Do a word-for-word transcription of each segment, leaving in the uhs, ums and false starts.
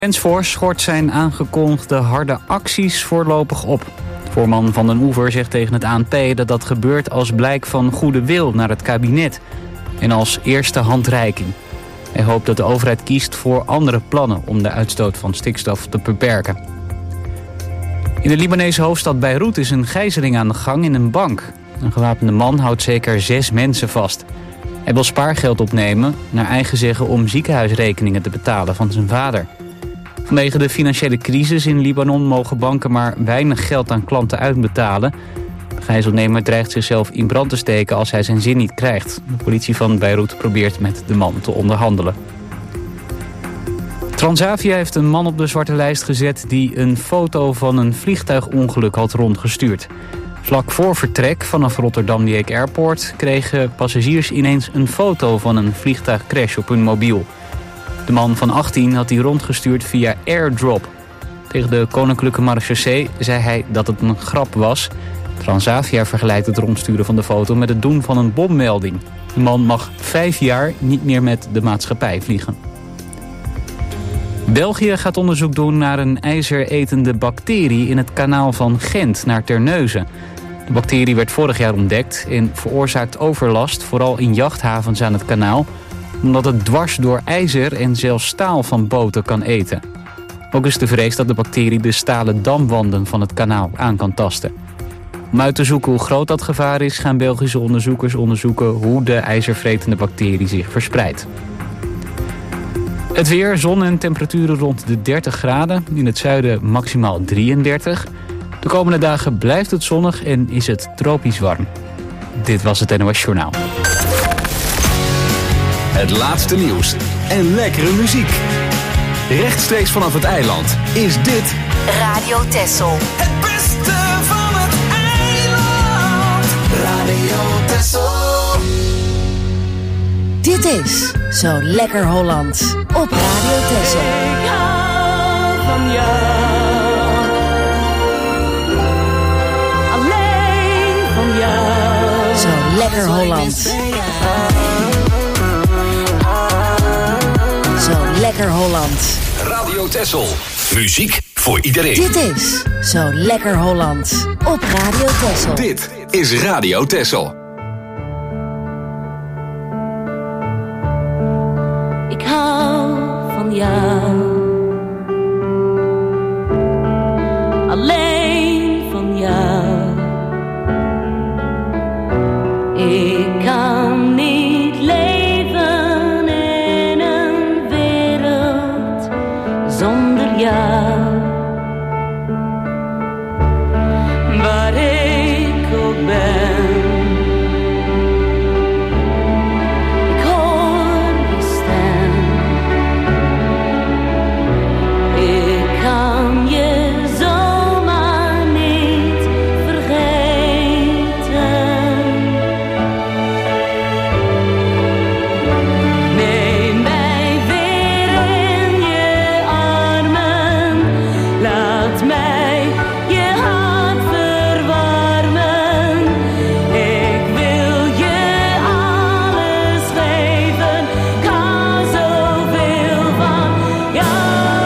Ensvoort schort zijn aangekondigde harde acties voorlopig op. Voorman Van den Oever zegt tegen het A N P dat dat gebeurt als blijk van goede wil naar het kabinet en als eerste handreiking. Hij hoopt dat de overheid kiest voor andere plannen om de uitstoot van stikstof te beperken. In de Libanese hoofdstad Beirut is een gijzeling aan de gang in een bank. Een gewapende man houdt zeker zes mensen vast. Hij wil spaargeld opnemen, naar eigen zeggen om ziekenhuisrekeningen te betalen van zijn vader. Vanwege de financiële crisis in Libanon mogen banken maar weinig geld aan klanten uitbetalen. De gijzelnemer dreigt zichzelf in brand te steken als hij zijn zin niet krijgt. De politie van Beirut probeert met de man te onderhandelen. Transavia heeft een man op de zwarte lijst gezet die een foto van een vliegtuigongeluk had rondgestuurd. Vlak voor vertrek vanaf Rotterdam-Dieck Airport kregen passagiers ineens een foto van een vliegtuigcrash op hun mobiel. De man van achttien had die rondgestuurd via airdrop. Tegen de Koninklijke Marechaussee zei hij dat het een grap was. Transavia vergelijkt het rondsturen van de foto met het doen van een bommelding. De man mag vijf jaar niet meer met de maatschappij vliegen. België gaat onderzoek doen naar een ijzeretende bacterie in het kanaal van Gent naar Terneuzen. De bacterie werd vorig jaar ontdekt en veroorzaakt overlast, vooral in jachthavens aan het kanaal, omdat het dwars door ijzer en zelfs staal van boten kan eten. Ook is de vrees dat de bacterie de stalen damwanden van het kanaal aan kan tasten. Om uit te zoeken hoe groot dat gevaar is, gaan Belgische onderzoekers onderzoeken hoe de ijzervretende bacterie zich verspreidt. Het weer, zon en temperaturen rond de dertig graden. In het zuiden maximaal drieëndertig. De komende dagen blijft het zonnig en is het tropisch warm. Dit was het N O S Journaal. Het laatste nieuws en lekkere muziek. Rechtstreeks vanaf het eiland is dit Radio Texel. Het beste van het eiland. Radio Texel. Dit is Zo Lekker Hollands op Radio Texel. Ik hou van jou. Alleen van jou. Zo Lekker Hollands. Zo Lekker Hollands. Radio Texel. Muziek voor iedereen. Dit is Zo Lekker Hollands op Radio Texel. Dit is Radio Texel. Ik hou van jou. Alleen van jou. Ik kan niet leven in een wereld zonder jou. Waar ik ook ben. Ik hoor je stem. Ik kan je zomaar niet vergeten. Neem mij weer in je armen. Laat mij je hart verwarmen. Ik wil je alles geven. Ik hou zoveel van jou.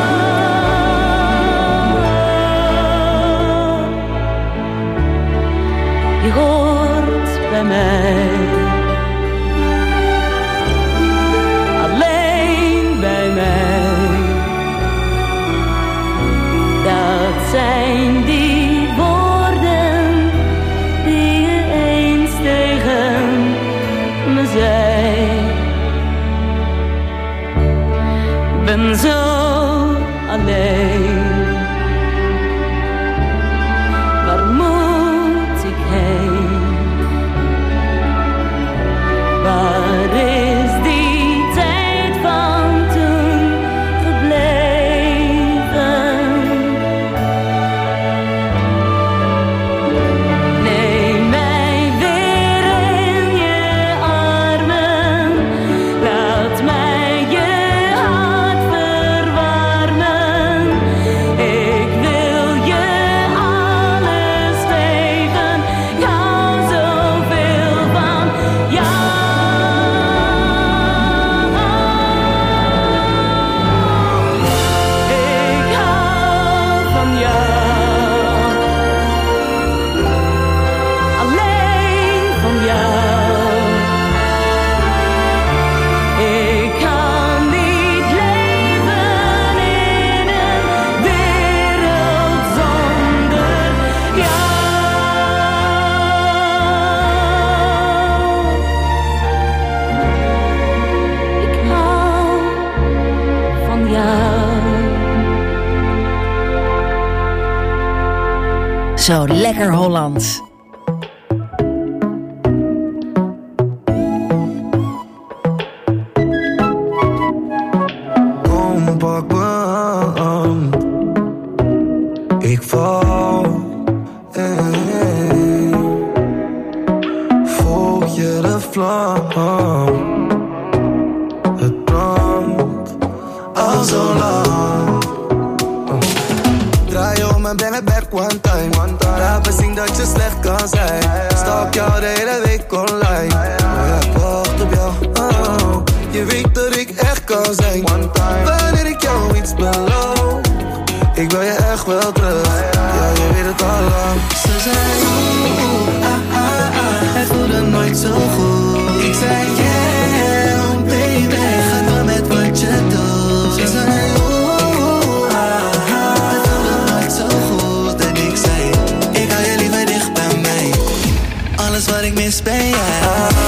Je hoort bij mij. Alleen bij mij. Dat zijn die woorden die je eens tegen me zei. Ik ben zo alleen. Waar moet ik heen? Waar is die tijd van toen gebleven? Neem mij weer in je armen. Laat mij je hart verwarmen. Zo lekker Hollands. Kom, pak me aan. Ik val. Hey, hey. Volg je de vlam. Het brandt al zo lang. Oh. Draai om en breng het back one time. Laat me zien dat je slecht kan zijn. Stalk jou de hele week online. Maar ik wacht op jou. Oh. Je weet dat ik echt kan zijn. Wanneer ik jou iets beloof, ik wil je echt wel terug. Ja, je weet het al lang. Ze zei oeh, ah, ah, ah. Het voelde nooit zo goed. Ik zei yeah, baby, ga door met wat je doet. Ze zei oeh, ah, ah. Het voelde nooit zo goed. En ik zei, ik hou je liever dicht bij mij. Alles wat ik mis ben jij.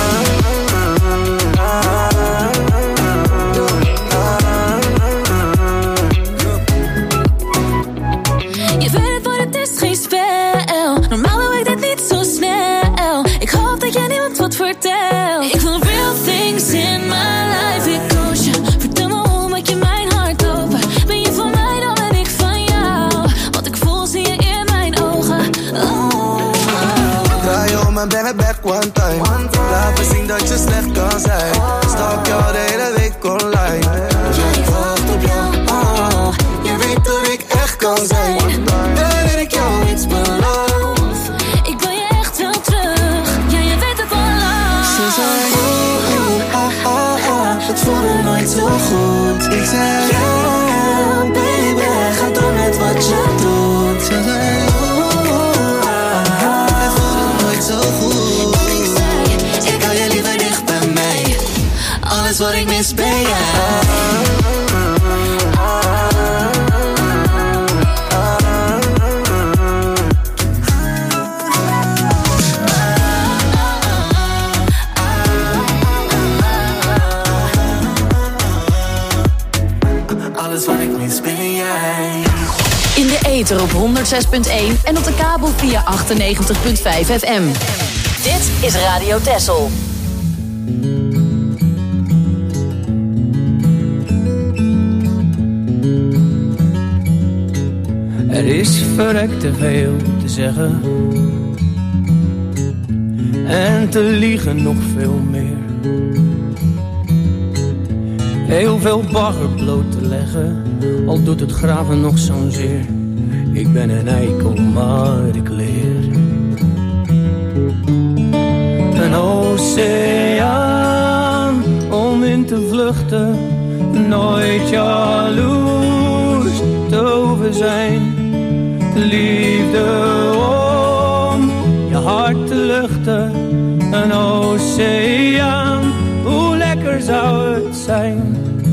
Vertel. Ik wil real things in my life. Ik koos je, vertel me hoe maak je mijn hart open. Ben je van mij, dan ben ik van jou. Wat ik voel zie je in mijn ogen. Oh, oh. Draai om en breng het back one time. Laat me zien dat je slecht kan zijn. Stalk jou de hele week online. Ja, ik wacht op jou. Oh, je weet dat ik echt kan zijn. Wanneer ik jou iets beloof, ik wil je echt wel terug. Ja, je weet het al. ze zei oeh, ah, ah, ah. Het voelde nooit zo goed. Ik zei yeah, baby, ga door met wat je doet. Ze zei oeh, ah, ah. Het voelde nooit zo goed. Ik zei, ik hou je liever dicht bij mij. Alles wat ik mis ben jij. In de ether op honderdzes punt één en op de kabel via achtennegentig punt vijf F M. Dit is Radio Texel. Er is verrekt te veel te zeggen en te liegen nog veel meer. Heel veel bagger bloot te leggen, al doet het graven nog zo'n zeer. Ik ben een eikel, maar ik leer. Een oceaan om in te vluchten, nooit jaloers te over zijn. Liefde om je hart te luchten, een oceaan, hoe lekker zou het zijn.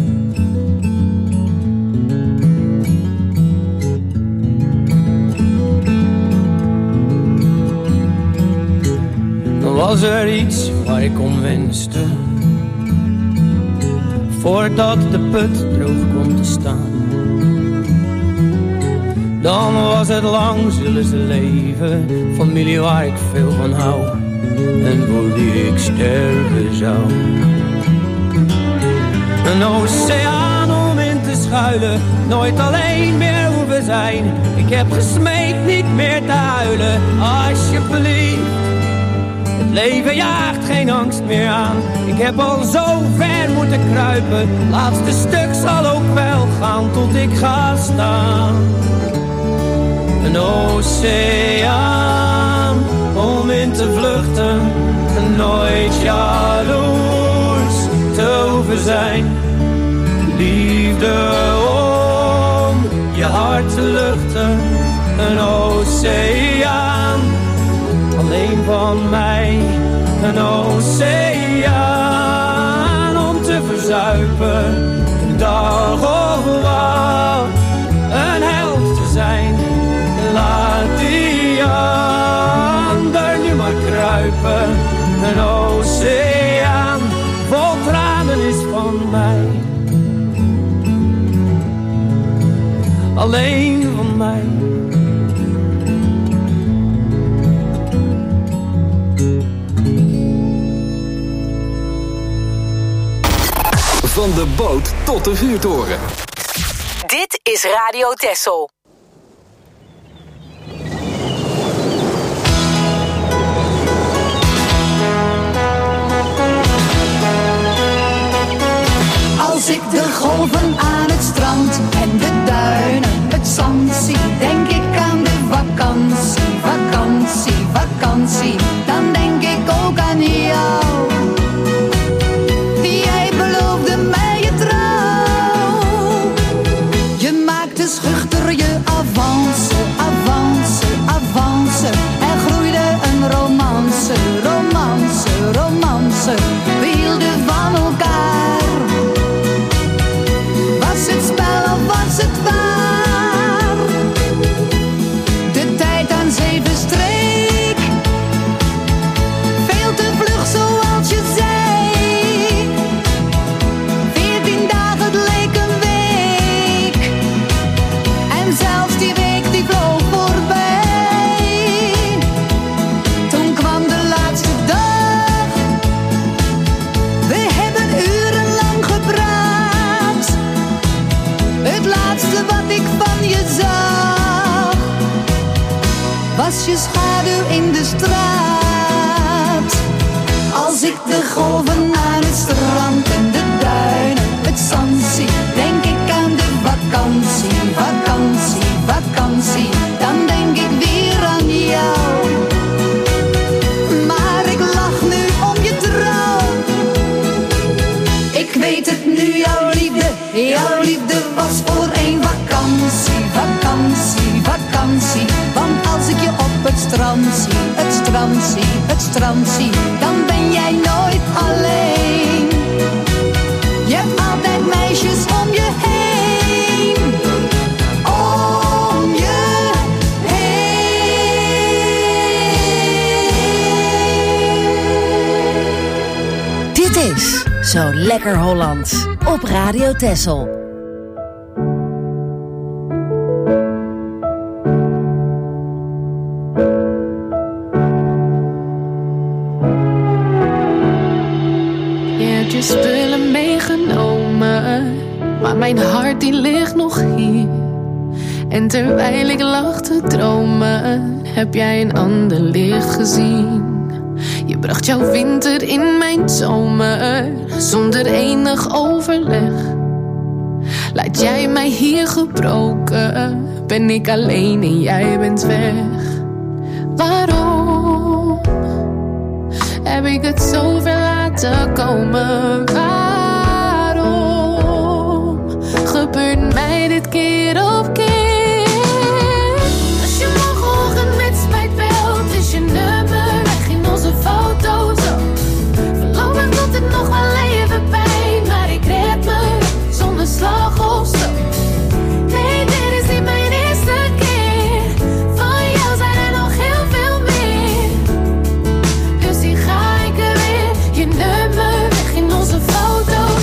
Dan was er iets waar ik om wenste, voordat de put droog komt te staan. Dan was het lang, zullen ze leven, familie waar ik veel van hou en voor die ik sterven zou. Een oceaan om in te schuilen, nooit alleen meer hoeven zijn. Ik heb gesmeekt niet meer te huilen, alsjeblieft. Het leven jaagt geen angst meer aan. Ik heb al zo ver moeten kruipen, laatste stuk zal ook wel gaan tot ik ga staan. Een oceaan om in te vluchten, nooit jaloers te hoeven zijn. Liefde om je hart te luchten, een oceaan alleen van mij. Een oceaan om te verzuipen, dag of wat, een held te zijn. Laat die ander nu maar kruipen. Een oceaan vol tranen is van mij. Alleen van mij. de boot tot de vuurtoren. Dit is Radio Texel. Als ik de golven aan het strand en de duinen, het zand zie, denk ik aan de vakantie, vakantie, vakantie. Dan denk ik ook aan jou. Jij beloofde mij je trouw. Je maakte schuchter je avance, avance, avance. Er groeide een romance, romance, romance. We hielden van elkaar. Was het spel of was het waar? De tijd aan zee bestreek. Veel te vlug zoals je zei. Veertien dagen, het leek een week. En zelfs die week die vloog voorbij. Toen kwam de laatste dag. We hebben urenlang gepraat. Het laatste wat ik van je zag was je schaduw in de straat. Als ik de golven aan het strand en de duinen, het zand zie, denk ik aan de vakantie, vakantie, vakantie. Dan denk ik weer aan jou. Maar ik lach nu om je trouw. Ik weet het nu, jouw liefde, jouw liefde was voor één vakantie, vakantie, vakantie. Want als ik je op het strand zie, het strand zie, het strand zie, dan ben jij nooit alleen. Je hebt altijd meisjes om je heen, om je heen. Dit is Zo Lekker Hollands op Radio Texel. Spullen meegenomen, maar mijn hart die ligt nog hier. En terwijl ik lag te dromen, heb jij een ander licht gezien. Je bracht jouw winter in mijn zomer, zonder enig overleg. Laat jij mij hier gebroken, ben ik alleen en jij bent weg. Waarom heb ik het zo ver laten komen? Waarom gebeurt mij dit keer op keer? Als je morgenochtend met spijt belt, is je nummer weg in onze foto's. Voorlopig doet het nog wel even pijn, maar ik red me zonder slag of stoot. Nee, dit is niet mijn eerste keer. Van jou zijn er nog heel veel meer. Dus hier ga ik er weer, je nummer weg in onze foto's.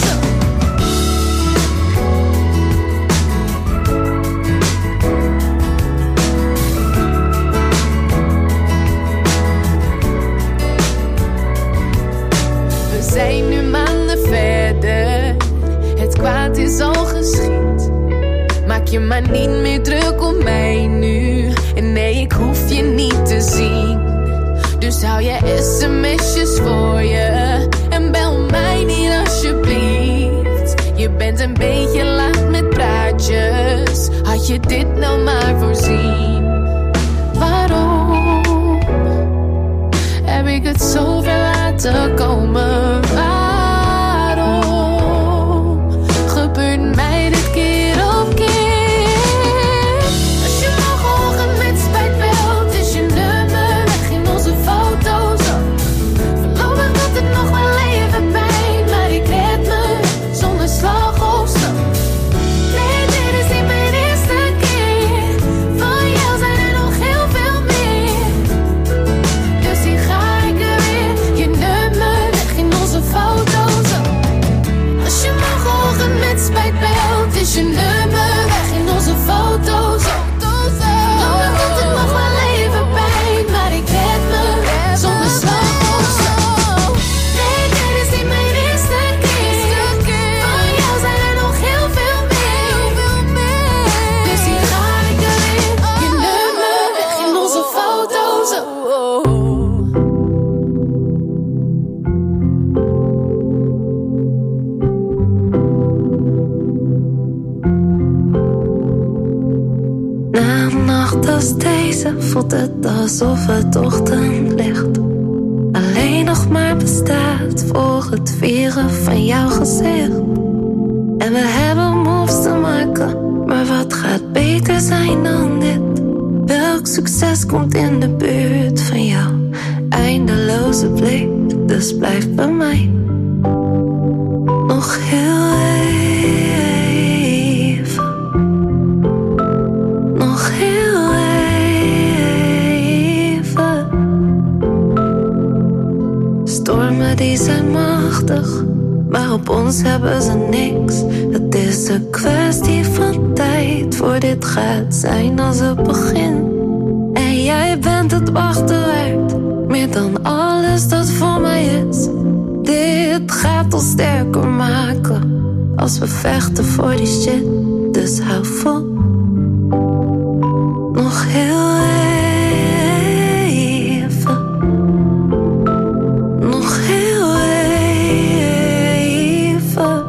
We zijn nu maanden verder, het kwaad is al geschied. Maak je maar niet meer druk om mij nu. En nee, ik hoef je niet te zien. Dus hou je sms'jes voor je en bel mij niet alsjeblieft. Je bent een beetje laat met praatjes. Had je dit nou maar voorzien? Waarom heb ik het zo ver laten komen? Waarom gebeurt mij dit keer op keer? Als je morgenochtend met spijt belt, is je nummer weg in onze foto's. Voorlopig doet het nog wel even pijn, maar ik red me zonder slag of stoot. Nee, dit is niet mijn eerste keer. Van jou zijn er nog heel veel meer. Dus hier ga ik er weer, je nummer weg in Na een nacht als deze voelt het alsof het ochtendlicht alleen nog maar bestaat voor het vieren van jouw gezicht. En we hebben moves te maken, maar wat gaat beter zijn dan dit? Welk succes komt in de buurt van jou? Eindeloze blik, dus blijf bij mij. Nog heel even. Nog heel even. Stormen die zijn machtig, maar op ons hebben ze niks. Het is een kwestie van tijd voor dit gaat zijn als het begin. En jij bent het wachten waard, meer dan alles dat voor mij is. Dit gaat ons sterker maken als we vechten voor die shit. Dus hou vol. Nog heel even. Nog heel even.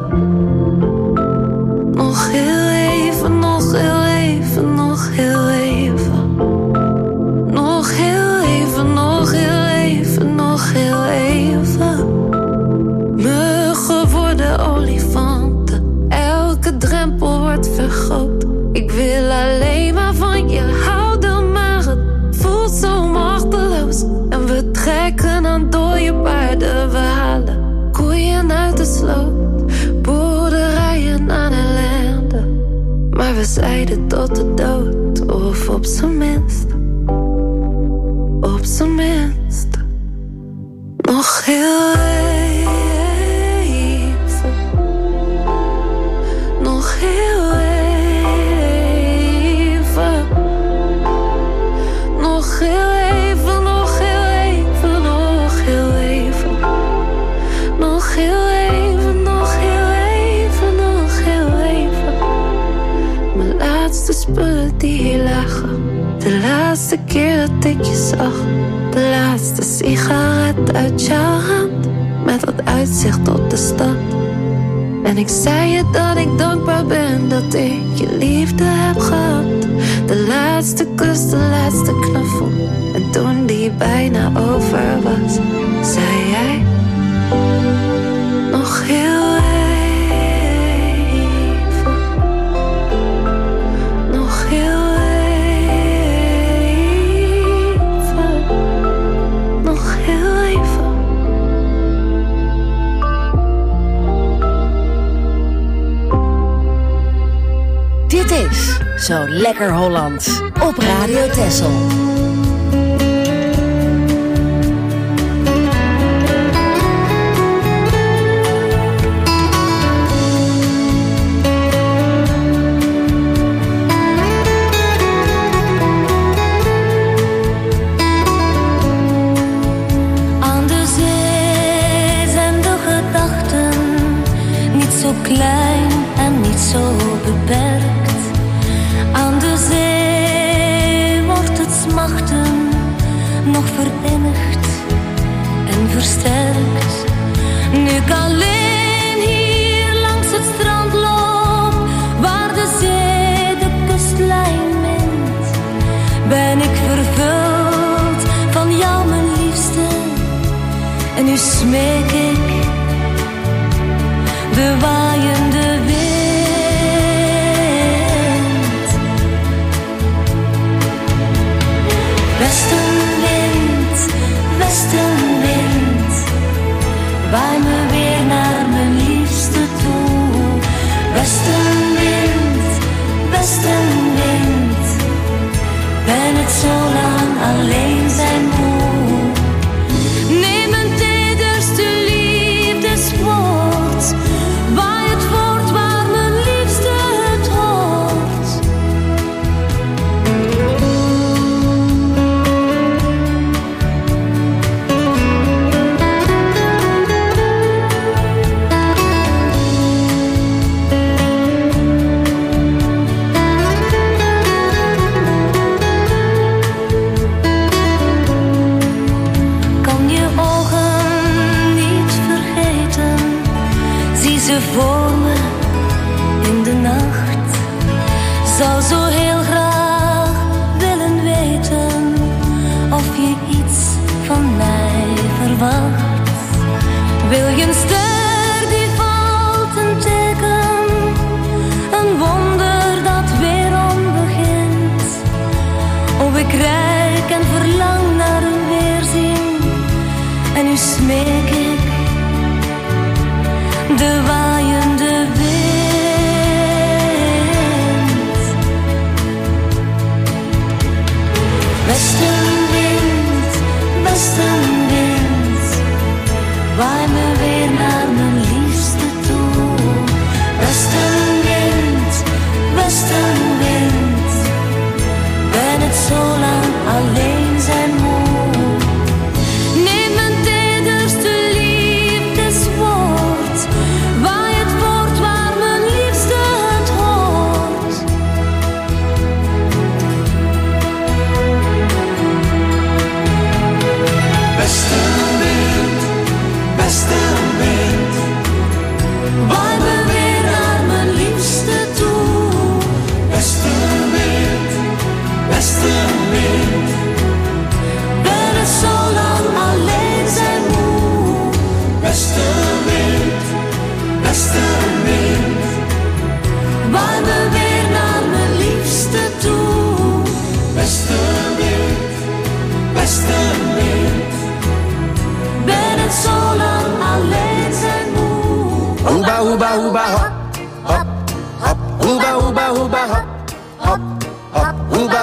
Nog heel even, nog heel even, nog heel even. Nog heel even, nog heel even, nog heel even. Muggen worden olifanten, elke drempel wordt vergroot. Ik wil alleen maar van je houden, maar het voelt zo machteloos. En we trekken aan dode paarden, we halen koeien uit de sloot. Boerderijen aan ellende, maar we zeiden tot de dood. Of op zijn minst, op zijn minst. Nog heel even. Nog heel even. Nog heel even, nog heel even, nog heel even. Nog heel even, nog heel even, nog heel even. Mijn laatste spullen die hier lagen. De laatste keer dat ik je zag. De laatste sigaret uit jouw hand, met dat uitzicht op de stad. En ik zei je dat ik dankbaar ben dat ik je liefde heb gehad. De laatste kus, de laatste knuffel. En toen die bijna over was, zei jij nog heel even. Nog heel even. Nog heel even. Dit is Zo Lekker Hollands op Radio Texel. Aan de zee zijn de gedachten niet zo klein en niet zo beperkt. Aan de zee wordt het smachten nog verinnigd en versterkt. Nu ik alleen hier langs het strand loop, waar de zee de kustlijn mint, ben ik vervuld van jou, mijn liefste. En nu smeek ik de waaiende wind. Westenwind, westenwind, waai me weer naar mijn liefste toe. Westenwind, westenwind, ben het zo lang alleen zijn moe. Neem mijn tederste liefdeswoord, waai het voort waar mijn liefste het hoort.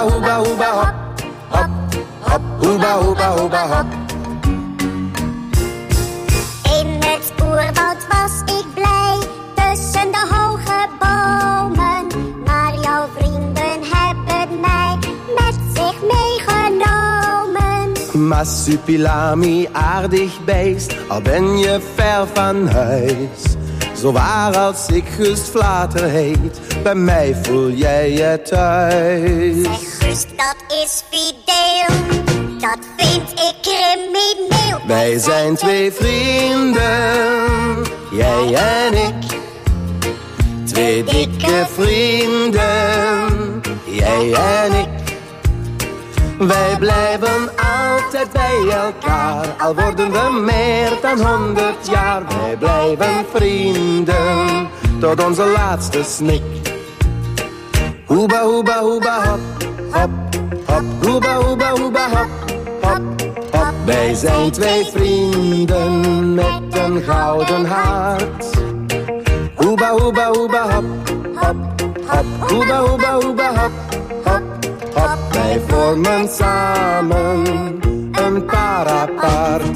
Hoeba, hoeba, hoeba, hop, hop, hop. Hoeba, hoeba, hoeba, hop. In het oerwoud was ik blij, tussen de hoge bomen. Maar jouw vrienden hebben mij met zich meegenomen. Massupilami, aardig beest, al ben je ver van huis. Zo waar als ik Gust Vlater heet, bij mij voel jij je thuis. Zeg Gust, dat is fideel, dat vind ik crimineel. Wij zijn twee vrienden, jij en ik. Twee dikke vrienden, jij en ik. Wij blijven altijd bij elkaar, al worden we meer dan honderd jaar. Wij blijven vrienden, tot onze laatste snik. Hoeba, hoeba, hoeba, hop, hop, hop. Hoeba, hoeba, hoeba, hop, hop, hop. Wij zijn twee vrienden met een gouden hart. Hoeba, hoeba, hoeba, hop, hop, hop. Hoeba, hoeba, hoeba, hop, hop, hop. Wij vormen samen een paar apart.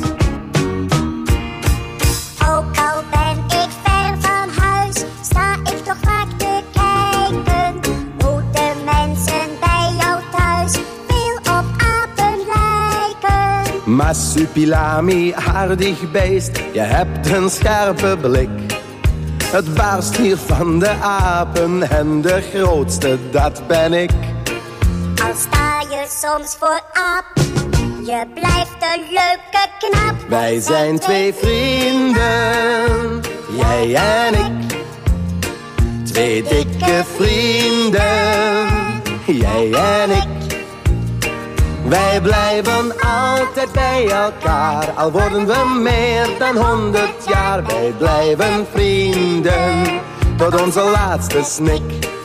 Ook al ben ik ver van huis, sta ik toch vaak te kijken hoe de mensen bij jou thuis veel op apen lijken. Massupilami, aardig beest, je hebt een scherpe blik. Het baarst hier van de apen en de grootste, dat ben ik. Al sta je soms voor aap, je blijft een leuke knap. Wij zijn twee vrienden, jij en ik. Twee dikke vrienden, jij en ik. Wij blijven altijd bij elkaar, al worden we meer dan honderd jaar. Wij blijven vrienden, tot onze laatste snik.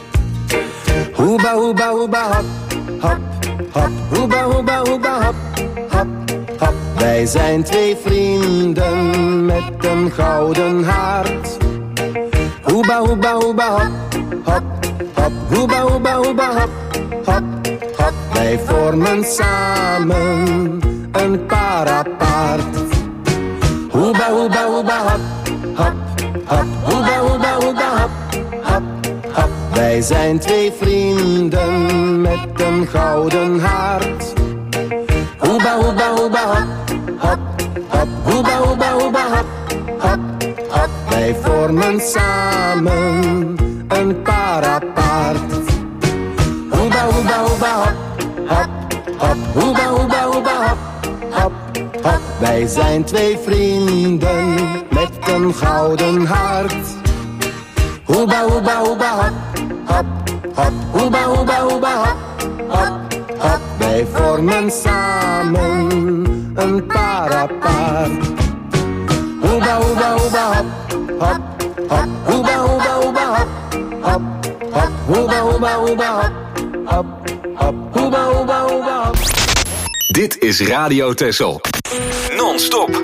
Hoeba, hoeba, hoeba, hop, hop, hop. Hoeba, hoeba, hoeba, hop, hop, hop. Wij zijn twee vrienden met een gouden hart. Hoeba, hoeba, hoeba, hop, hop, hop. Hoeba, hoeba, hoeba, hop, hop, hop. Wij vormen samen een paar apart. Hoeba, hoeba, hoeba, hop, hop, hop. Hoeba, hoeba, hoeba, hop, hop, hop. Wij zijn twee vrienden met een gouden hart. Hoeba, hoeba, hoeba, hop, hop, hop. Hoeba, hoeba, hoeba, hop, hop, hop. Wij vormen samen een paar apart. Hoeba, hoeba, hoeba, hop, hop, hop. Hoeba, hoeba, hoeba, hop, hop, hop. Wij zijn twee vrienden met een gouden hart. Hoeba, hoeba, hoeba, hop, hop, hop. Hoeba, hoeba, hoeba, hop, hop, hop. Wij vormen samen een paar apart. Hoeba, hoeba, hoeba, hop, hop, hop. Hoeba, hoeba, hoeba, hop, hop, hop. Hoeba, hoeba, hoeba, hop, hop, hop. Hoeba, hoeba, hoeba, hop. Dit is Radio Texel. Non-stop.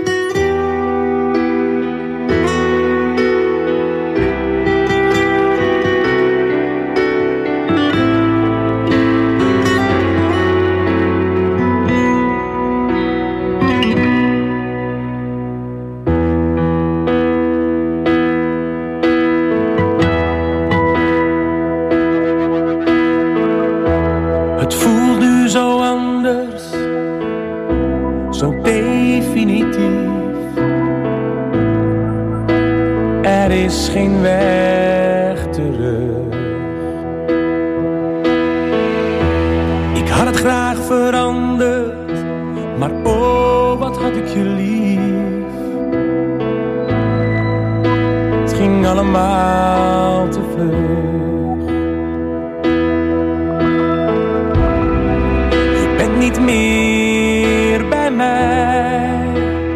Het voelt nu zo anders, zo definitief. Er is geen weg terug. Ik had het graag veranderd, maar oh, wat had ik je lief. Het ging allemaal te vlug. Niet meer bij mij.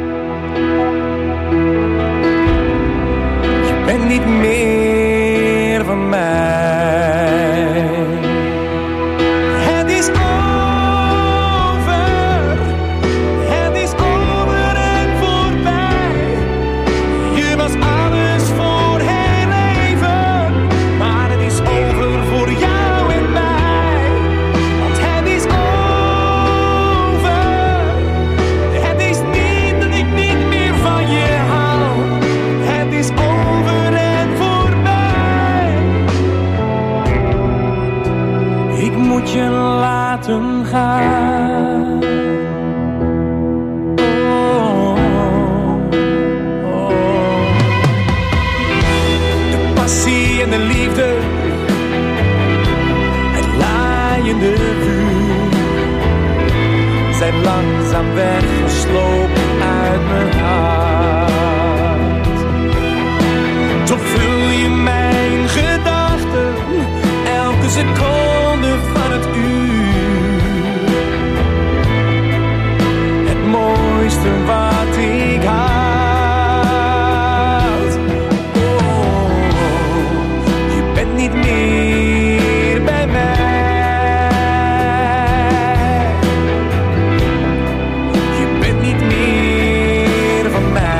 Je bent niet meer van mij. Het is over. Het is over en voorbij. Je was alles voor heel even, maar het is over voor jou en mij. Want het laten gaan. Oh, oh. De passie en de liefde, het laaiende vuur, zijn langzaam weggeslopen uit mijn hart. Toch vul je mijn gedachten elke seconde van het uur. Het mooiste wat ik had. Oh, je bent niet meer bij mij. Je bent niet meer van mij.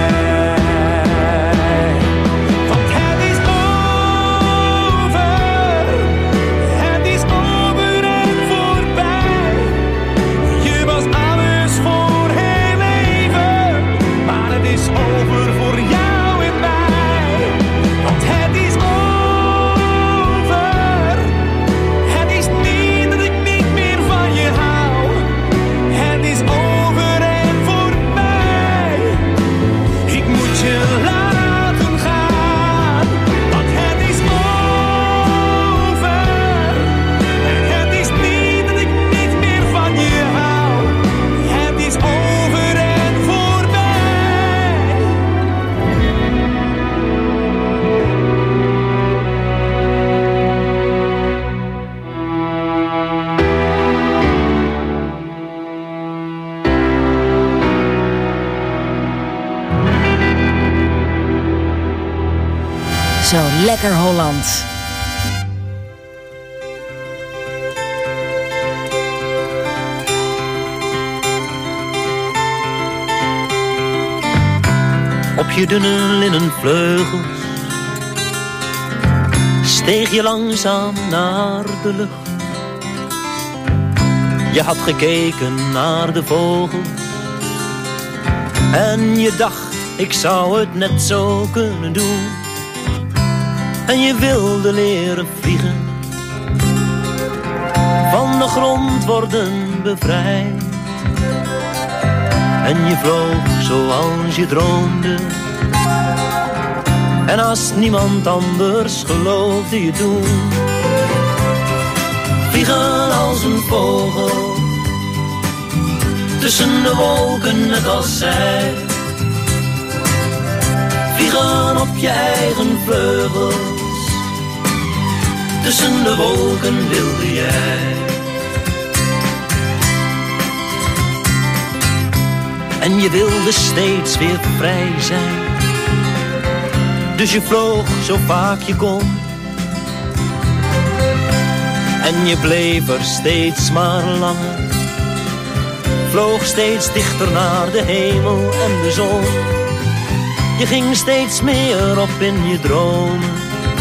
Zo lekker Holland. Op je dunne linnen vleugels steeg je langzaam naar de lucht. Je had gekeken naar de vogels en je dacht, ik zou het net zo kunnen doen. En je wilde leren vliegen, van de grond worden bevrijd. En je vloog zoals je droomde, en als niemand anders geloofde je toen. Vliegen als een vogel, tussen de wolken net als zij. Vliegen op je eigen vleugels, tussen de wolken wilde jij. En je wilde steeds weer vrij zijn, dus je vloog zo vaak je kon. En je bleef er steeds maar langer, vloog steeds dichter naar de hemel en de zon. Je ging steeds meer op in je dromen,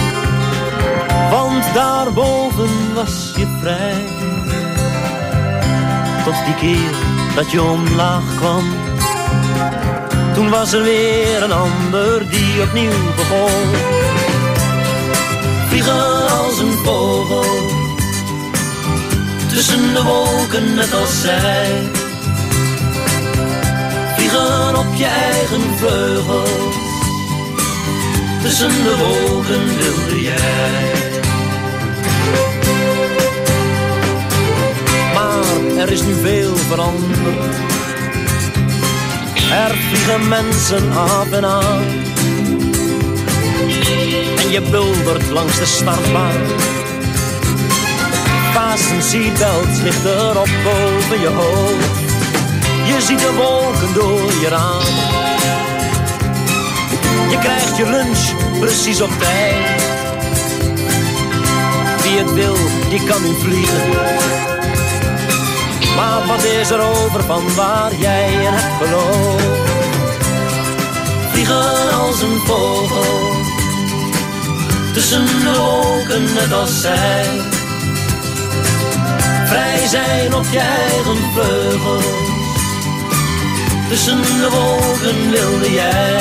want daarboven was je vrij. Tot die keer dat je omlaag kwam, toen was er weer een ander die opnieuw begon. Vliegen als een vogel, tussen de wolken net als zij. Vliegen op je eigen vleugels, tussen de wolken wilde jij. Maar er is nu veel veranderd, er vliegen mensen af en aan. En je buldert langs de startbaan, fasten seatbelts ligt erop boven je hoofd. Je ziet de wolken door je raam. Je krijgt je lunch precies op tijd. Wie het wil, die kan nu vliegen. Maar wat is er over van waar jij in hebt geloofd? Vliegen als een vogel, tussen de wolken net als zij. Vrij zijn op je eigen vleugels, tussen de wolken wilde jij.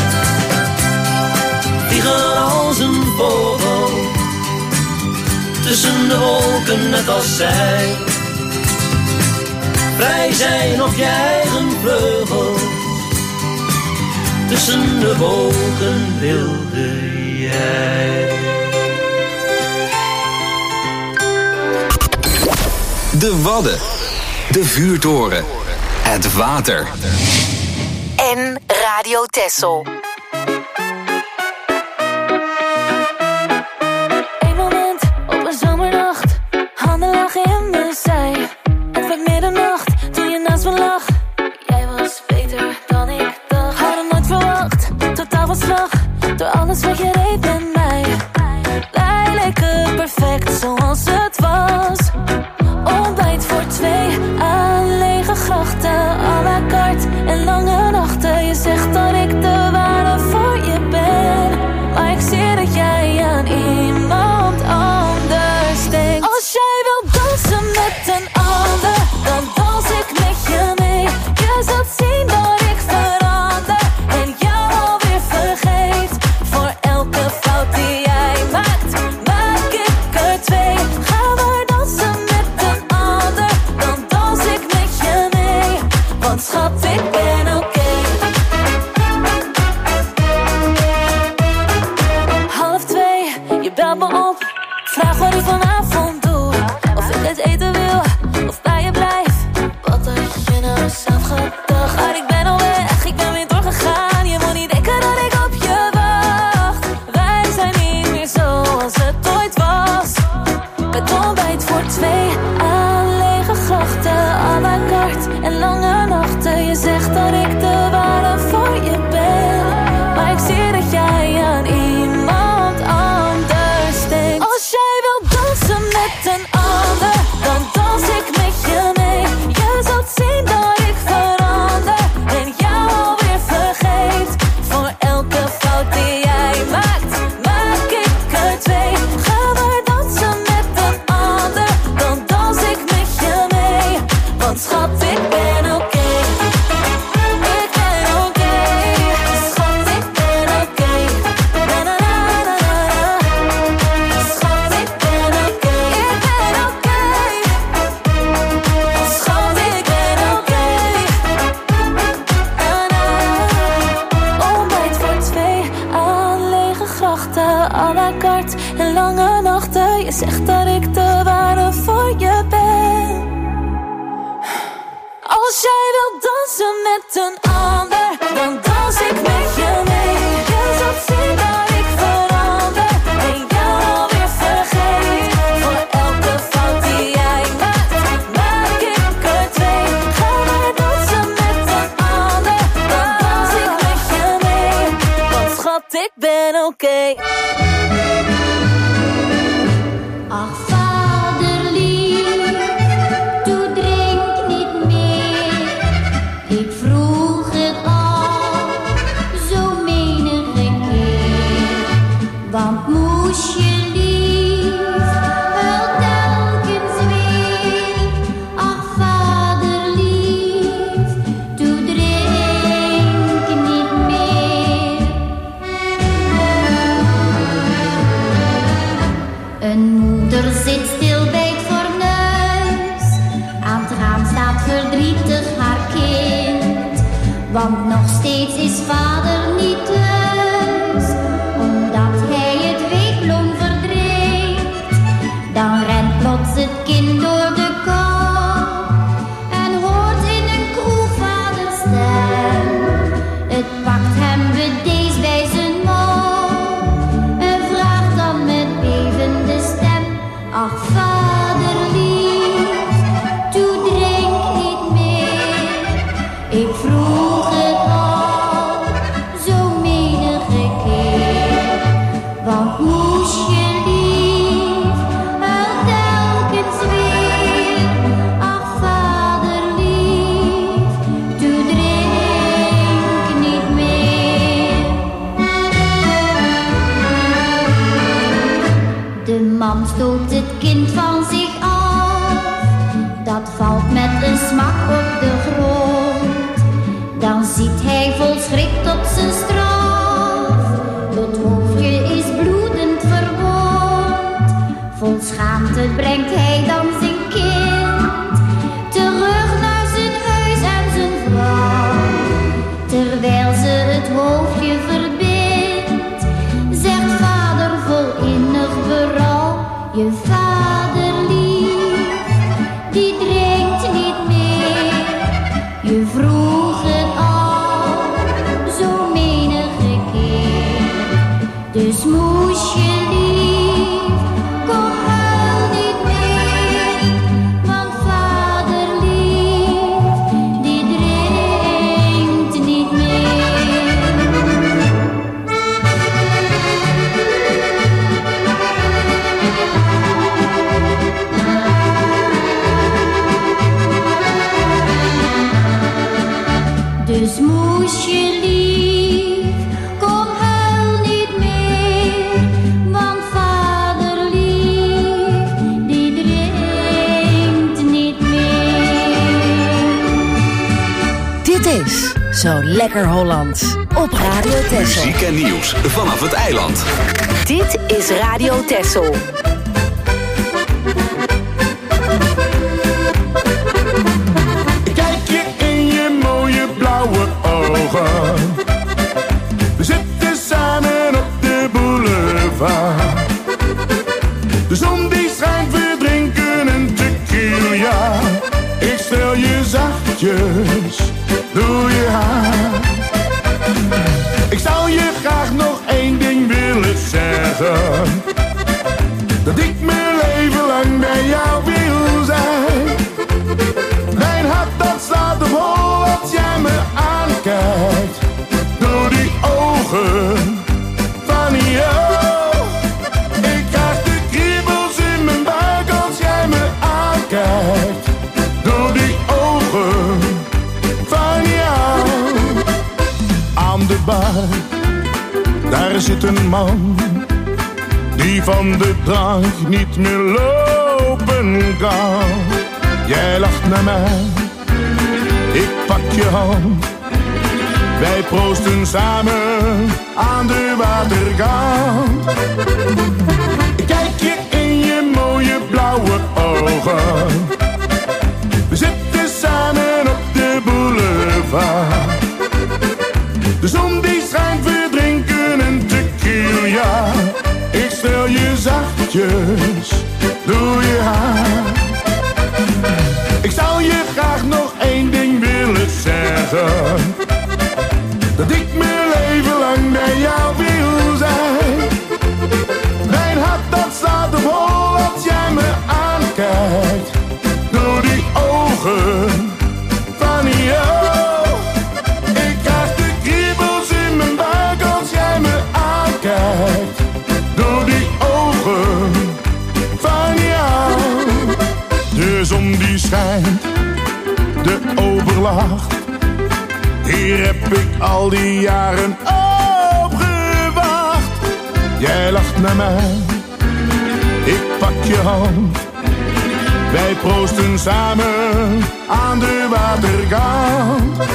Vliegen als een vogel, tussen de wolken net als zij. Vrij zijn op je eigen vleugel, tussen de wolken wilde jij. De Wadden, de vuurtoren, het water. En Radio Texel. Eén moment op een zomernacht, handen lagen in mijn zij. Het werd middernacht toen je naast me lag. Jij was beter dan ik dacht. Hadden nooit verwacht, totaal van slag, door alles wat je deed met mij. Wij leken perfect zoals het was. Ontbijt voor twee aan lege grachten, à la carte en lange nachten. Je zegt dat ik de ware voor je ben, maar ik zie dat jij aan iemand anders denkt. Als jij wil dansen met een ander, dan dans ik met je mee. Je zult zien dat ik verander en jou alweer vergeet. Voor elke fout die jij maakt, maak ik er twee. Ga maar dansen met een ander, dan dans ik met je mee. Want schat, ik ben oké. Half twee, je belt me op, vraag wat ik vanavond doe. Of ik het eten wil, of bij je blijf. Wat had je nou zelf gedacht? Maar ik ben al weg, ik ben weer doorgegaan. Je moet niet denken dat ik op je wacht. Wij zijn niet meer zoals het ooit was. Met ontbijt voor twee aan lege grachten, à la carte en lange nachten. Je zegt dat ik de ware voor je ben, maar ik zie dat jij aan iemand anders denkt. Als jij wil dansen met een ander, dan dans ik met je mee. Je zult zien dat ik verander en jou alweer vergeet. Voor elke fout die jij maakt, maak ik er twee. Ga maar dansen met een ander, dan dans ik met je mee. Want schat, ik ben oké. Ik ben oké. Schat, ik ben oké. Na na na na na. Schat, ik ben oké. Ik ben oké. Schat, ik ben oké. Na na. Ontbijt voor twee aan lege grachten, à la carte en lange nachten. Je zegt dat ik de ware voor je ben. Als jij wil dansen met een ander, dan dans ik met je mee. Je zult zien dat ik verander en jou alweer vergeet. Voor elke fout die jij maakt, maak ik er twee. Ga maar dansen met een ander, dan dans ik met je mee. Want schat, ik ben oké. Ach, vaderlief, doe drink niet meer. Ik vroeg het al, zo menige keer. Want moest je lief, wel telkens weer. Ach, vaderlief, doe drink niet meer. Een moeder zit stil bij het fornuis, aan het raam staat verdrietig haar kind. Want nog steeds is vader niet thuis, omdat hij het weekloon verdrinkt. Dan rent plots het kind door de kou en hoort in een kroeg vaders stem. Het pakt hem bedeesd bij zijn mouw en vraagt dan met bevende stem: ach, vaderlief, doe drink niet meer. Ik vroeg het al, zo menige keer. Want moest je lief, wel telkens weer. Dus moesje lief, kom huil niet meer, want vader lief, die drinkt niet meer. Dit is Zo Lekker Hollands op Radio Texel. Muziek en nieuws vanaf het eiland. Dit is Radio Texel. Kijk je in je mooie blauwe ogen. We zitten samen op de boulevard. De zon die schijnt, we drinken een tequila. Ik stel je zachtjes door je haar. Ik zou je graag nog één ding willen zeggen. Dat ik mijn leven lang bij jou wil zijn. Mijn hart dat slaat op hol als jij me aankijkt. Door die ogen van jou. Ik krijg de kriebels in mijn buik als jij me aankijkt. Door die ogen van jou. Aan de bar, daar zit een man die van de drank niet meer lopen kan. Jij lacht naar mij, ik pak je hand. Wij proosten samen aan de waterkant. Ik kijk je in je mooie blauwe ogen. We zitten samen op de boulevard. De zon die schijnt, we drinken een tequila. Ik stel je zachtjes door je haar. Ik zou je graag nog één ding willen zeggen. Dat ik mijn leven lang bij jou wil zijn. Mijn hart dat slaat op hol als jij me aankijkt. Door die ogen van jou. Ik krijg de kriebels in mijn buik als jij me aankijkt. Door die ogen van jou. De zon die schijnt, de overlacht. Hier heb ik al die jaren op gewacht. Jij lacht naar mij, ik pak je hand. Wij proosten samen aan de waterkant.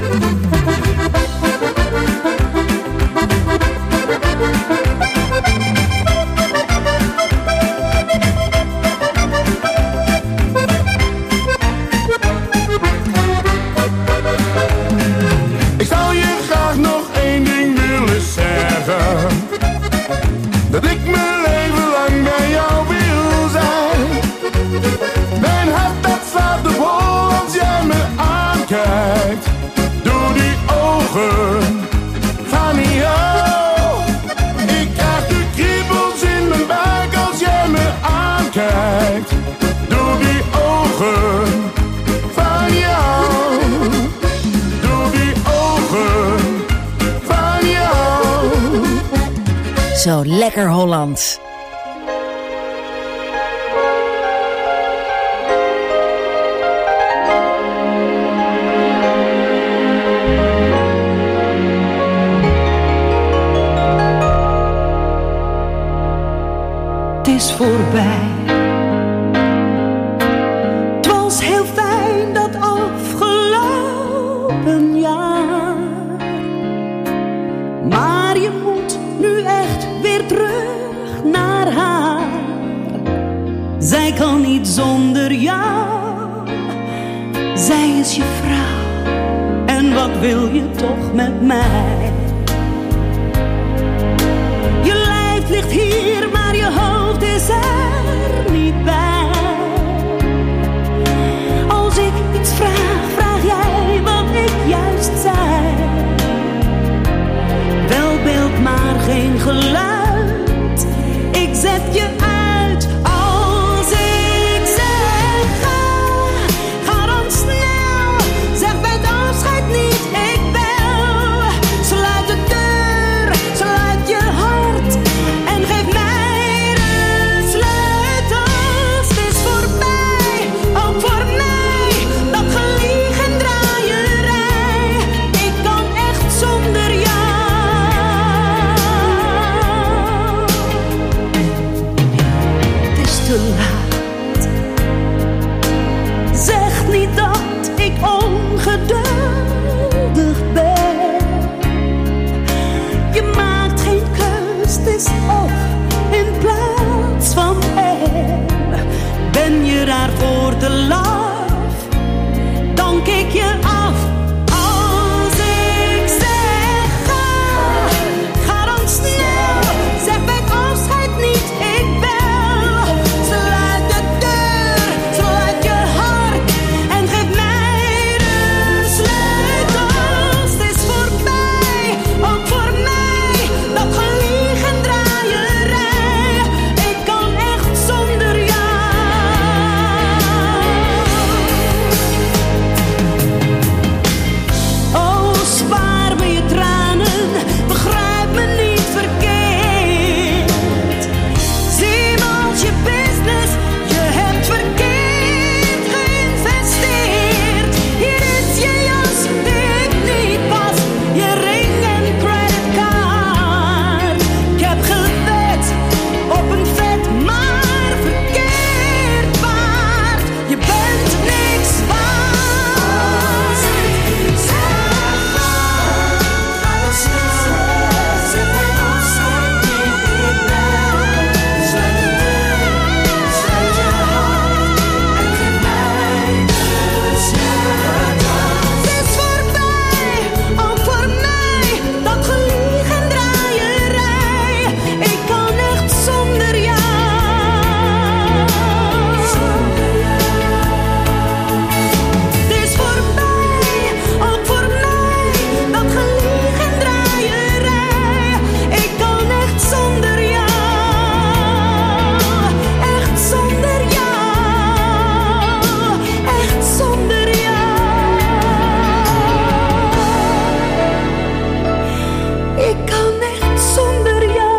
Ik zou je graag nog één ding willen zeggen. Dat ik mijn leven lang bij jou wil zijn. Mijn hart dat slaat op hol als jij me aankijkt. Door die ogen van jou. Ik krijg de kriebels in mijn buik als jij me aankijkt. Door die ogen van jou. Door die ogen van jou. Zo Lekker Hollands. Het is voorbij. Het was heel fijn dat afgelopen jaar. Maar je moet nu echt weer terug naar haar. Zij kan niet zonder jou. Zij is je vrouw. En wat wil je toch met mij? Je lijf ligt hier, maar je hoofd is er niet bij. Als ik iets vraag, vraag jij wat ik juist zei. Wel beeld, maar geen geluid. Ik zet je uit als ik zeg ga. Ga dan snel, zeg bij het afscheid niet ik bel. Sluit de deur, sluit je hart en geef mij de sleutels. maar voor te laf, dank ik je af. Als ik zeg ga, ga dan snel. Zeg bij het afscheid niet, ik bel. Sluit de deur, sluit je hart en geef mij de sleutels. Het is voorbij, ook voor mij, dat gelieg en draaierij. Ik kan echt zonder jou. Oh, spaar me je tranen, begrijp me niet verkeerd. Zie me als je business, je hebt verkeerd geïnvesteerd. Hier is je jas die ik niet pas, je ring en creditcard. Ik heb gewet op een vet, maar verkeerd paard. Je bent niks waard. Het is voorbij, ook voor mij, dat gelieg en draaierij. Ik kan echt zonder jou. Het is voorbij, ook voor mij, dat gelieg en draaierij. Ik kan echt zonder jou. Echt zonder jou. Echt zonder jou. Ik kan echt zonder jou.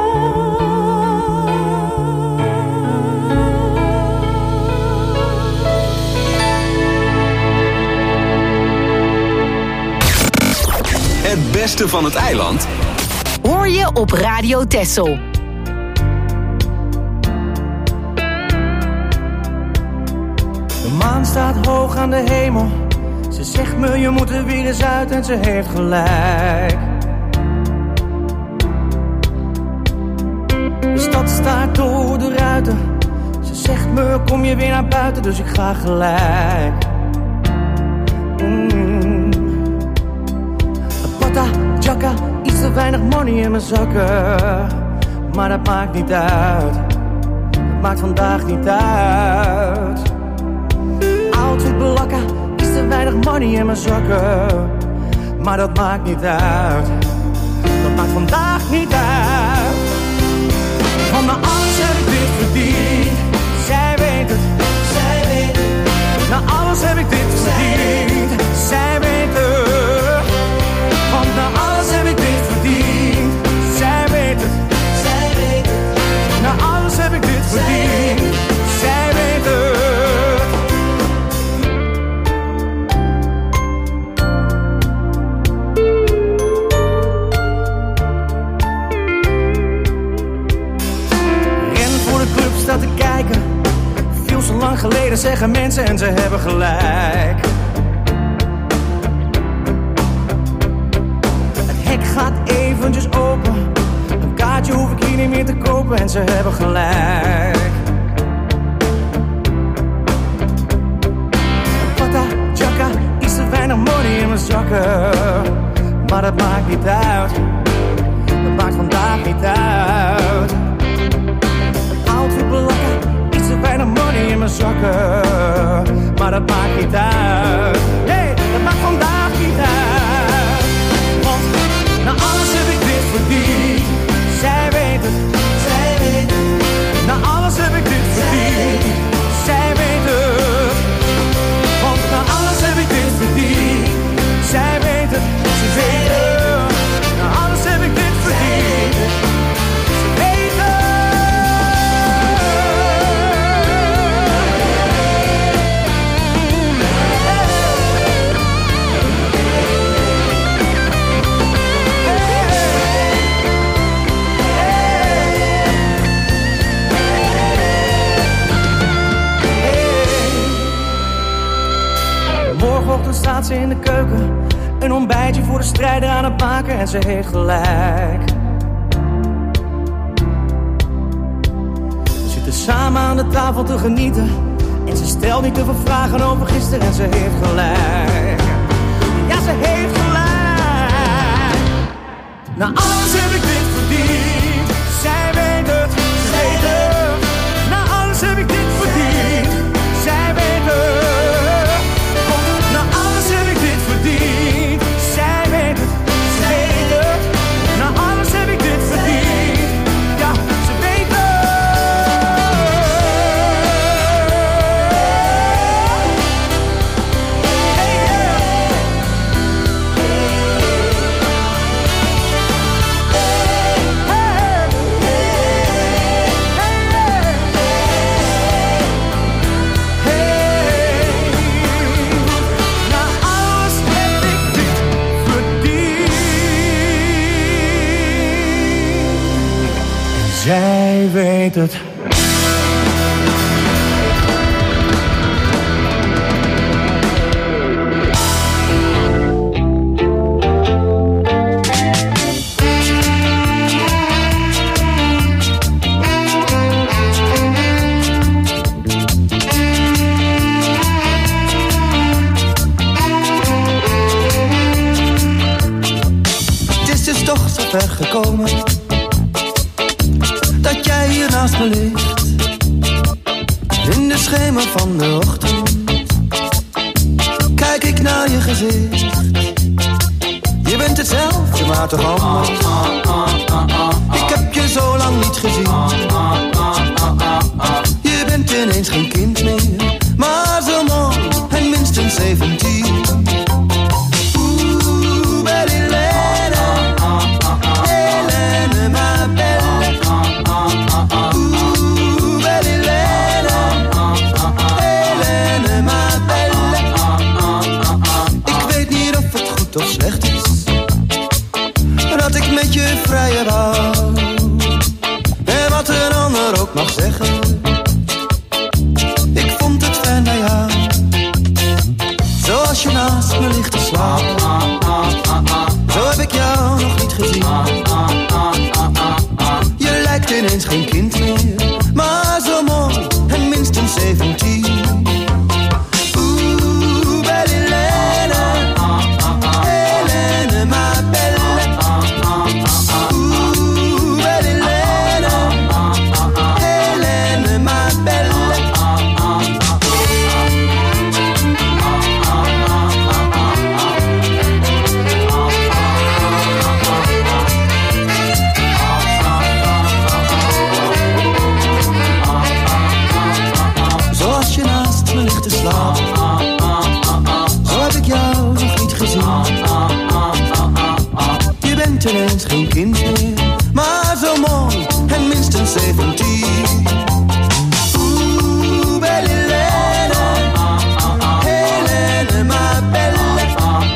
Het beste van het eiland Hoor je op Radio Texel. De maan staat hoog aan de hemel. Ze zegt me je moet er weer eens uit en ze heeft gelijk. De stad staart door de ruiten. Ze zegt me kom je weer naar buiten, dus ik ga gelijk. Mm. Pata, jacka, iets te weinig money in mijn zakken. Maar dat maakt niet uit. Dat maakt vandaag niet uit. Outfit blakken, iets te weinig money in mijn zakken. Maar dat maakt niet uit. Dat maakt vandaag niet uit. Want na alles heb ik dit verdiend. Zij weet het, zij weet het. Na alles heb ik dit verdiend. Zij weet het. Want na alles heb ik dit verdiend. Zij weet het, zij weet het. Na alles heb ik dit verdiend. Zij weet het. Staat te kijken. Veel zo lang geleden zeggen mensen en ze hebben gelijk. Het hek gaat eventjes open. Een kaartje hoef ik hier niet meer te kopen en ze hebben gelijk. Pata, jacka, iets te weinig money in mijn zakken. Maar dat maakt niet uit. Dat maakt vandaag niet uit. Outfit blakken, iets te weinig money in mijn zakken. Maar dat maakt niet uit. Nee, dat maakt vandaag niet uit. Want na alles heb ik dit verdiend. Zij weet het, zij weet het. Na alles heb ik dit verdiend. Zij weet het. Want na alles heb ik dit verdiend. Zij weet het, ze weet het. Na alles heb ik dit verdiend. Ze weet het. Morgenochtend staat ze in de keuken. Een ontbijtje voor de strijder aan het maken en ze heeft gelijk. We zitten samen aan de tafel te genieten. En ze Stel niet te veel vragen over gisteren en ze heeft gelijk. Ja, ze heeft gelijk. Na alles heb ik dit verdiend. Zij weet het, ze weet het. Na alles heb ik dit verdiend. Zij weet het. Na alles heb ik dit verdiend. Zij weet het, ze weet het. Na alles heb ik dit verdiend. Ja, ze weet het. Zij weet het. Het is dus toch zo ver gekomen dat jij hier naast me ligt. In de schemer van de ochtend kijk ik naar je gezicht. Je bent hetzelfde, maar toch anders. Ik heb je zo lang niet gezien. Je bent ineens geen kind meer, maar zo mooi en minstens zeventien. Oeh, Bellilena, Helene, ma belle. Oeh, Bellilena, Helene, ma belle. Ik weet niet of het goed of slecht is dat ik met je vrije wou. En wat een ander ook mag zeggen, ik vond het fijn bij jou. Zoals je naast me ligt te slapen, zo heb ik jou nog niet gezien. Je lijkt ineens geen kind meer, maar zo mooi en minstens zeventien. Oeh, Bellilena, Helene, ma belle. Oeh, Bellilena, Helene, ma belle. Zoals je naast me ligt te slapen, zo heb ik jou nog niet gezien. Je bent ineens geen kind meer, maar zo mooi en minstens zeventien. Oeh, Bellilena, Helene, ma belle.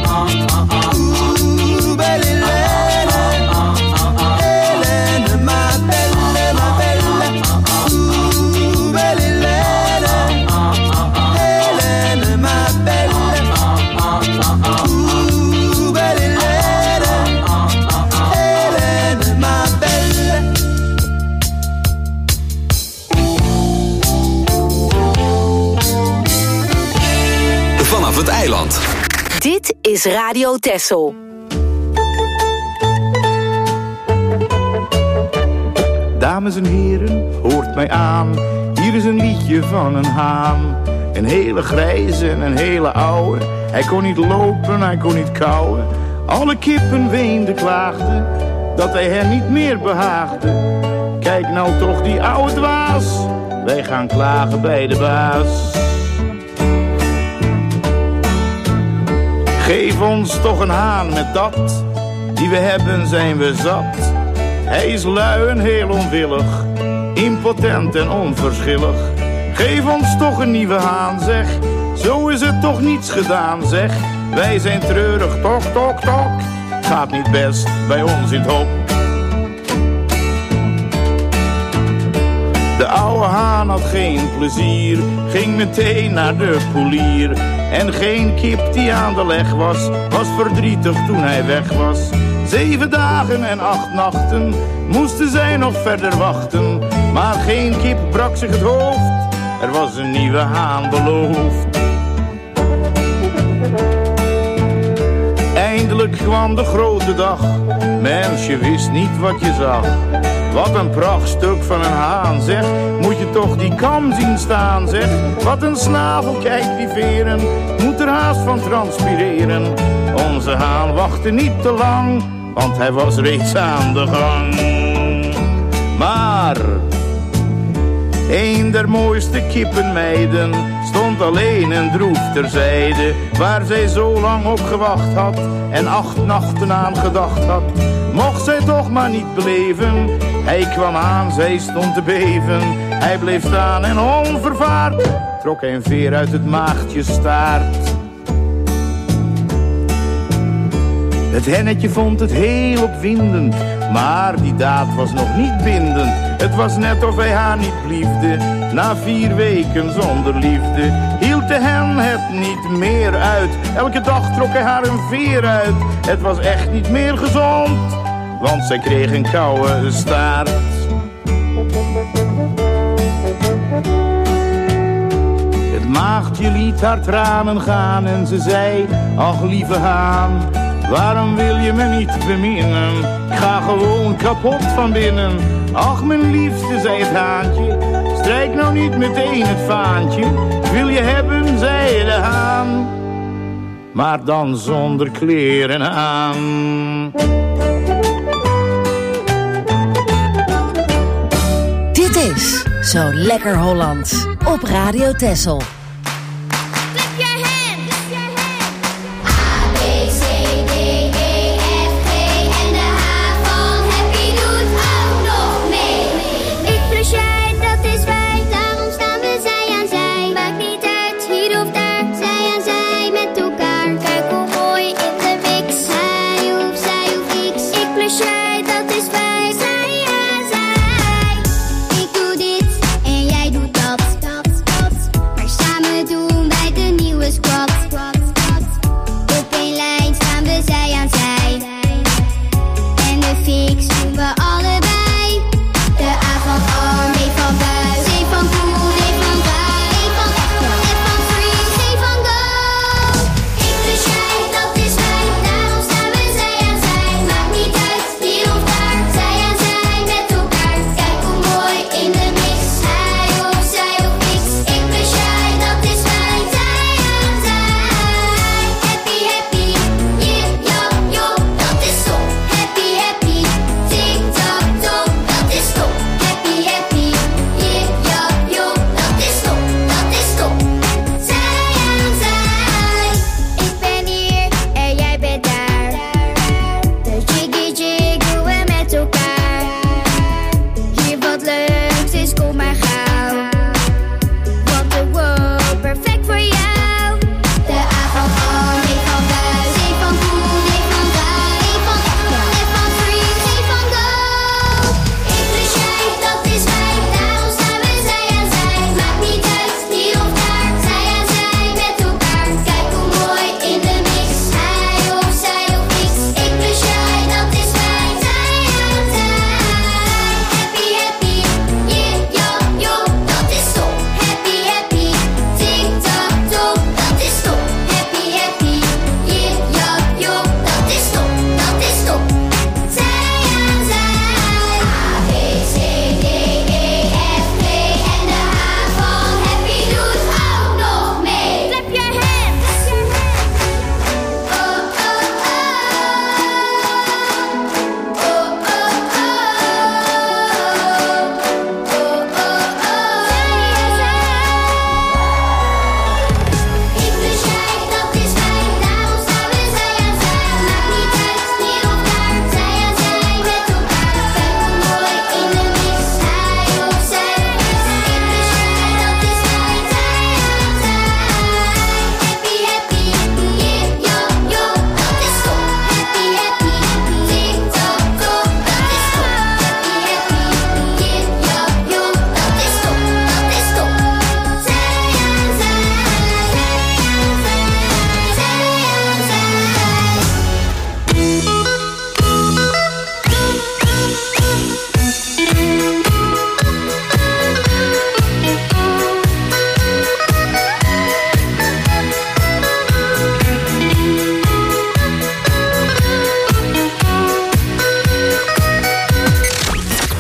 Oeh, Bellilena, Helene, ma belle, ma belle. Oeh, Bellilena, Helene, ma belle. Oeh, Bellilena, Helene, ma belle. Vanaf het eiland. Dit is Radio Texel. Dames en heren, hoort mij aan. Hier is een liedje van een haan. Een hele grijze en een hele oude. Hij kon niet lopen, hij kon niet kauwen. Alle kippen weenden, klaagden dat hij hen niet meer behaagde. Kijk nou toch die oude dwaas. Wij gaan klagen bij de baas. Geef ons toch een haan met dat. Die we hebben zijn we zat. Hij is lui en heel onwillig, impotent en onverschillig. Geef ons toch een nieuwe haan, zeg. Zo is het toch niets gedaan, zeg. Wij zijn treurig, tok, tok, tok. Gaat niet best bij ons in het hok. De oude haan had geen plezier, ging meteen naar de poelier. En geen kip die aan de leg was, was verdrietig toen hij weg was. Zeven dagen en acht nachten moesten zij nog verder wachten. Maar geen kip brak zich het hoofd, er was een nieuwe haan beloofd. Eindelijk kwam de grote dag, mens, je wist niet wat je zag. Wat een prachtstuk van een haan, zeg, moet je toch die kam zien staan, zeg. Wat een snavel, kijk die veren, moet er haast van transpireren. Onze haan wachtte niet te lang, want hij was reeds aan de gang. Maar een der mooiste kippenmeiden stond alleen en droef terzijde, waar zij zo lang op gewacht had en acht nachten aan gedacht had. Mocht zij toch maar niet beleven, hij kwam aan, zij stond te beven. Hij bleef staan en onvervaard trok hij een veer uit het maagdje staart. Het hennetje vond het heel opwindend, maar die daad was nog niet bindend. Het was net of hij haar niet liefde, na vier weken zonder liefde hield de hen het niet meer uit. Elke dag trok hij haar een veer uit. Het was echt niet meer gezond, want zij kreeg een koude staart. Het maagdje liet haar tranen gaan en ze zei, ach lieve haan, waarom wil je me niet beminnen? Ik ga gewoon kapot van binnen. Ach mijn liefste, zei het haantje, strijk nou niet meteen het vaantje. Wil je hebben, zei de haan, maar dan zonder kleren aan. Dit is Zo Lekker Hollands op Radio Texel. Samen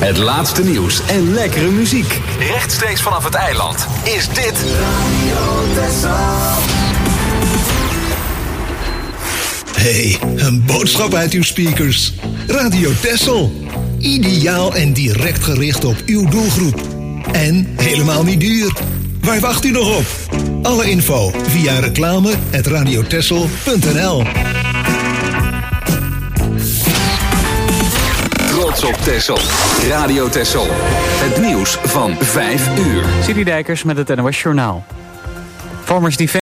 Het laatste nieuws en lekkere muziek. Rechtstreeks vanaf het eiland is dit Radio Texel. Hey, een boodschap uit uw speakers. Radio Texel. Ideaal en direct gericht op uw doelgroep. En helemaal niet duur. Waar wacht u nog op? Alle info via reclame at radiotexel punt n l. Trots op Texel. Radio Texel. Het nieuws van vijf uur. City Dijkers met het N O S Journaal. Farmers Defence